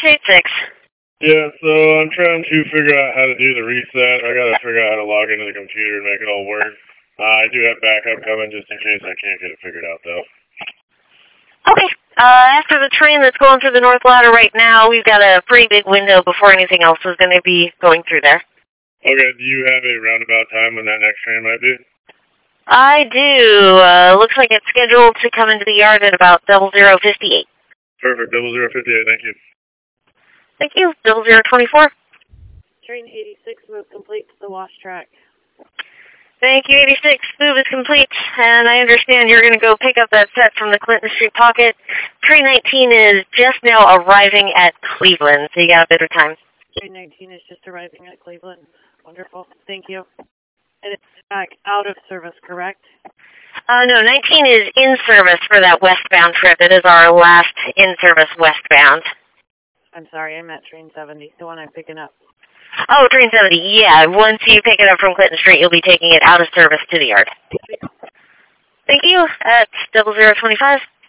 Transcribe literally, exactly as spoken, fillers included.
eighty-six. Yeah, so I'm trying to figure out how to do the reset. I gotta figure out how to log into the computer and make it all work. Uh, I do have backup coming just in case I can't get it figured out, though. Okay. Uh, after the train that's going through the North Ladder right now, we've got a pretty big window before anything else is going to be going through there. Okay, do you have a roundabout time when that next train might be? I do. Uh, looks like it's scheduled to come into the yard at about double zero fifty-eight. Perfect, double zero fifty-eight, thank you. Thank you. Double zero twenty-four. Train eighty-six move complete to the wash track. Thank you, eighty-six. Move is complete, and I understand you're going to go pick up that set from the Clinton Street pocket. Train nineteen is just now arriving at Cleveland, so you got a bit of time. Train nineteen is just arriving at Cleveland. Wonderful. Thank you. And it's back out of service, correct? Uh, no, nineteen is in service for that westbound trip. It is our last in-service westbound. I'm sorry, I meant train seventy, the one I'm picking up. Oh, train seventy, yeah. Once you pick it up from Clinton Street, you'll be taking it out of service to the yard. Thank you. At double zero twenty-five.